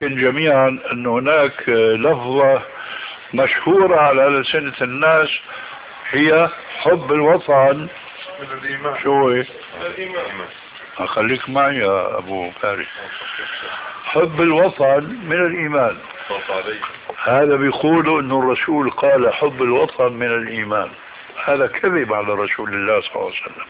جميعا أن هناك لفظة مشهورة على ألسنة الناس هي حب الوطن من الإيمان. شو هي؟ الإيمان. خليك معي يا أبو فارس. حب الوطن من الإيمان. هذا بيقولوا أن الرسول قال حب الوطن من الإيمان. هذا كذب على رسول الله صلى الله عليه وسلم.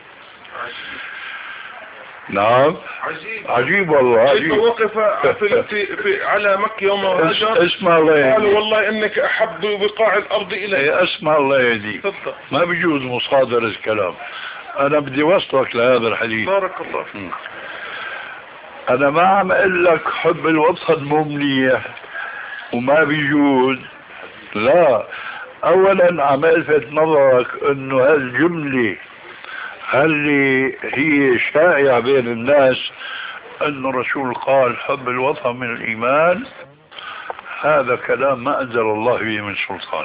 نعم عجيب والله عجيب. وقف في على مكة يوم هاجر اسمع الله قال والله انك احب بقاع الارض الي. اسمع الله يهديك. ما بيجوز مصادرة الكلام. انا بدي وصلك لهذا الحديث. بارك الله فيك. انا ما عم اقول لك حب الوطن مو منيح وما بيجوز، لا. اولا عم الفت نظرك انه هالجملة اللي هي شائعة بين الناس أن الرسول قال حب الوطن من الإيمان، هذا كلام ما أنزل الله به من سلطان.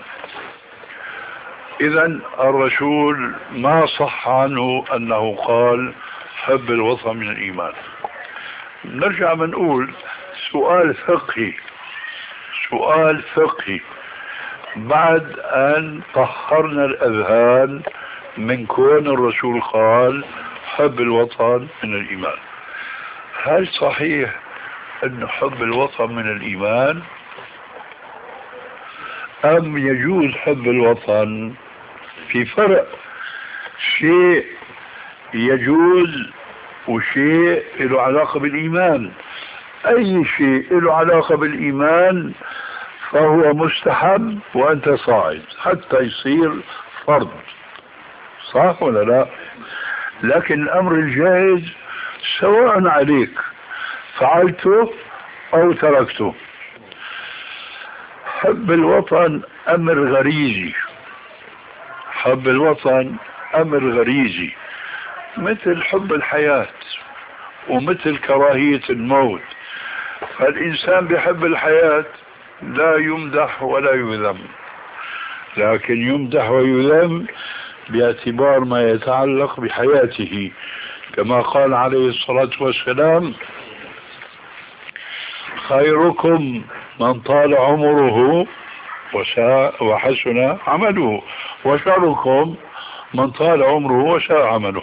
إذن الرسول ما صح عنه أنه قال حب الوطن من الإيمان. نرجع بنقول سؤال فقهي بعد أن طهرنا الأذهان من كون الرسول قال حب الوطن من الإيمان. هل صحيح أن حب الوطن من الإيمان أم يجوز حب الوطن؟ في فرق، شيء يجوز وشيء له علاقة بالإيمان. أي شيء له علاقة بالإيمان فهو مستحب وأنت صاعد حتى يصير فرض، صح ولا لا؟ لكن الأمر الجائز سواء عليك فعلته أو تركته. حب الوطن أمر غريزي. حب الوطن أمر غريزي مثل حب الحياة ومثل كراهية الموت. فالإنسان بيحب الحياة لا يمدح ولا يذم، لكن يمدح ويذم باعتبار ما يتعلق بحياته، كما قال عليه الصلاة والسلام خيركم من طال عمره وحسن عمله، وشركم من طال عمره وشاء عمله.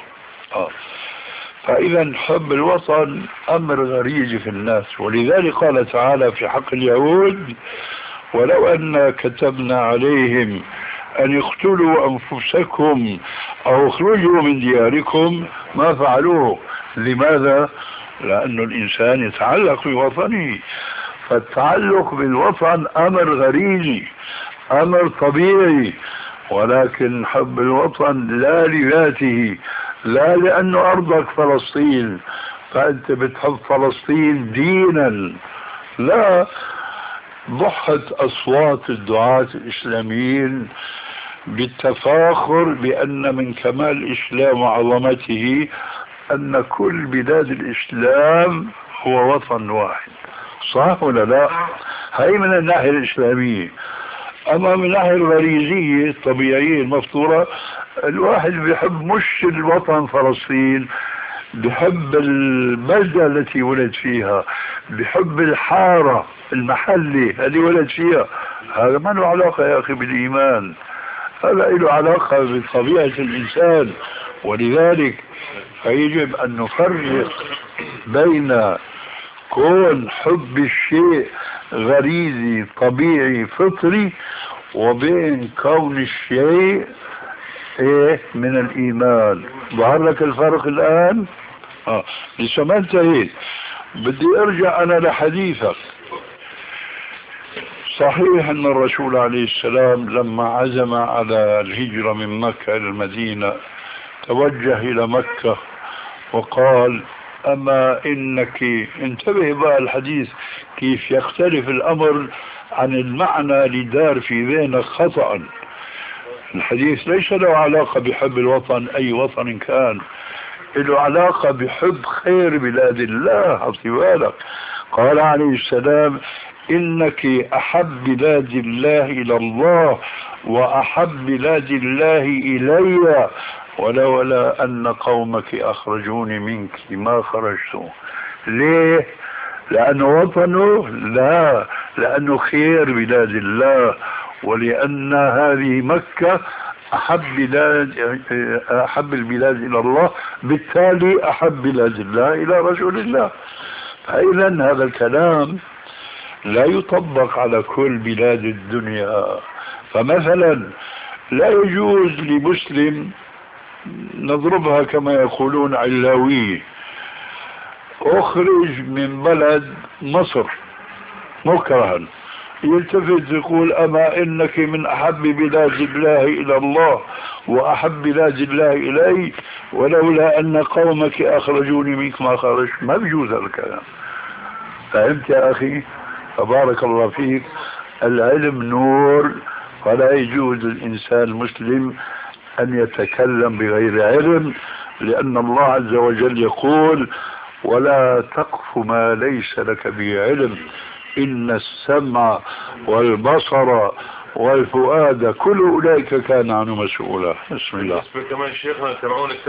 فإذا حب الوطن أمر غريزي في الناس، ولذلك قال تعالى في حق اليهود ولو أن كتبنا عليهم أن يقتلوا أنفسكم أو اخرجوا من دياركم ما فعلوه. لماذا؟ لأن الإنسان يتعلق بوطنه، فالتعلق بالوطن أمر غريزي أمر طبيعي، ولكن حب الوطن لا لذاته، لا لأنه أرضك فلسطين فأنت بتحب فلسطين دينا، لا. ضحت أصوات الدعاة الإسلاميين بالتفاخر بأن من كمال الإسلام وعظمته أن كل بلاد الإسلام هو وطن واحد، صح ولا لا؟ هاي من الناحية الإسلامية. أما من الناحية الغريزية الطبيعية المفطورة، الواحد بيحب مش الوطن فلسطين، بحب البلدة التي ولد فيها، بحب الحارة المحلة اللي ولد فيها. هذا ما له علاقة يا أخي بالإيمان، هذا له علاقة بطبيعة الإنسان. ولذلك فيجب أن نفرق بين كون حب الشيء غريزي طبيعي فطري وبين كون الشيء من الإيمان. ظهر لك الفرق الآن؟ لسه ما انتهيت، بدي ارجع انا لحديثك. صحيح ان الرسول عليه السلام لما عزم على الهجرة من مكة الى المدينة توجه الى مكة وقال اما انك، انتبه بقى الحديث كيف يختلف الامر عن المعنى اللي دار في ذهنك خطأ. الحديث ليس له علاقة بحب الوطن اي وطن كان، له علاقة بحب خير بلاد الله. حطي بالك، قال عليه السلام إنك أحب بلاد الله إلى الله وأحب بلاد الله إلي ولولا أن قومك أخرجوني منك ما خرجت. ليه؟ لأنه وطنه؟ لا، لأنه خير بلاد الله، ولأن هذه مكة أحب البلاد إلى الله، بالتالي أحب بلاد الله إلى رسول الله. فإذا هذا الكلام لا يطبق على كل بلاد الدنيا. فمثلا لا يجوز لمسلم، نضربها كما يقولون علاوية، أخرج من بلد مصر مكرها، يلتفت يقول أما إنك من أحب بلاد الله إلى الله وأحب بلاد الله إلي، ولولا أن قومك أخرجوني منك ما خرج. ما بيجوز هذا الكلام. فهمت يا أخي؟ تبارك الله فيك. العلم نور، فلا يجوز للإنسان المسلم أن يتكلم بغير علم، لأن الله عز وجل يقول ولا تقف ما ليس لك به علم إن السمع والبصر والفؤاد كل أولئك كان عنه مسؤولا. بسم الله. كمان شيخنا